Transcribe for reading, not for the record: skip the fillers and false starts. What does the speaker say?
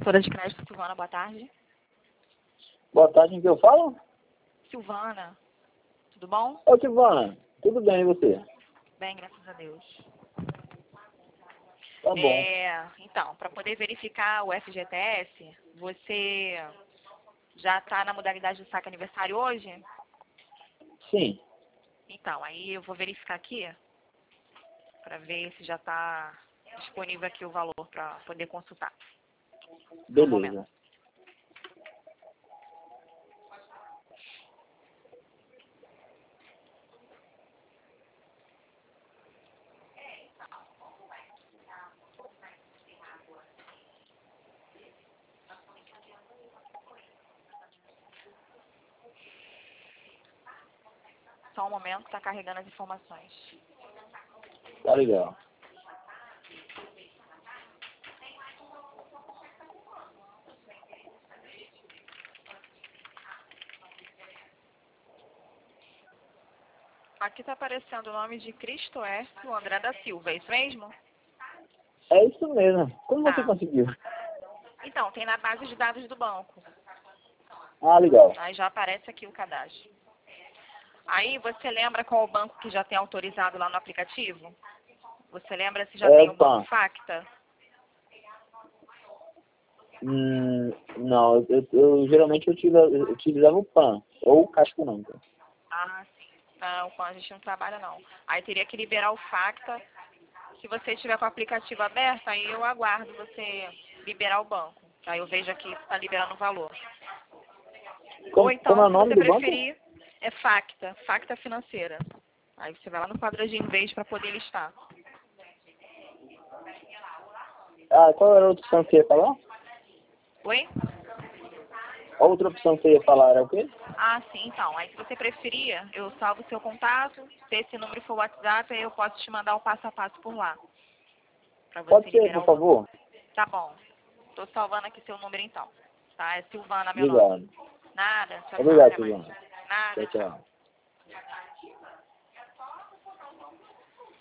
Corretora de crédito, Silvana, boa tarde. Boa tarde, em que eu falo? Silvana, tudo bom? Ô, Silvana, tudo bem, e você? Bem, graças a Deus. Tá bom. Então, para poder verificar o FGTS, você já está na modalidade de saque aniversário hoje? Sim, Então, aí eu vou verificar aqui para ver se já está disponível aqui o valor para poder consultar. Só um momento. beleza. Só um momento, está carregando as informações. Tá legal. Aqui está aparecendo o nome de Cristoércio André da Silva, é isso mesmo? É isso mesmo. Como você Tá. conseguiu? Então, tem na base de dados do banco. Ah, legal. Aí já aparece aqui o cadastro. Aí você lembra qual o banco que já tem autorizado lá no aplicativo? Você lembra se já É tem o o Banco PAN. Facta? Não, geralmente eu utilizava o PAN, ou o Caixa Econômica. Ah, sim. Não, com a gente não trabalha não. Aí teria que liberar o Facta. Se você estiver com o aplicativo aberto, aí eu aguardo você liberar o banco. Aí eu vejo aqui se está liberando o valor. Ou Como é então, o se nome você do banco? preferir, é Facta, Facta Financeira. Aí você vai lá no quadradinho verde para poder listar. Ah, qual era a outra opção que você ia falar? Oi? A outra opção que você ia falar era o quê? Ah, sim, então. Aí se você preferir, eu salvo o seu contato. Se esse número for WhatsApp, aí eu posso te mandar o passo a passo por lá. Pra você Pode ser, liberar por o banco. favor? Tá bom. Tô salvando aqui seu número então. Tá? É Silvana meu nome. Obrigado. Nada. Tchau, tchau. Obrigado, Até mais. Silvana. Nada, Tchau, tchau. tchau.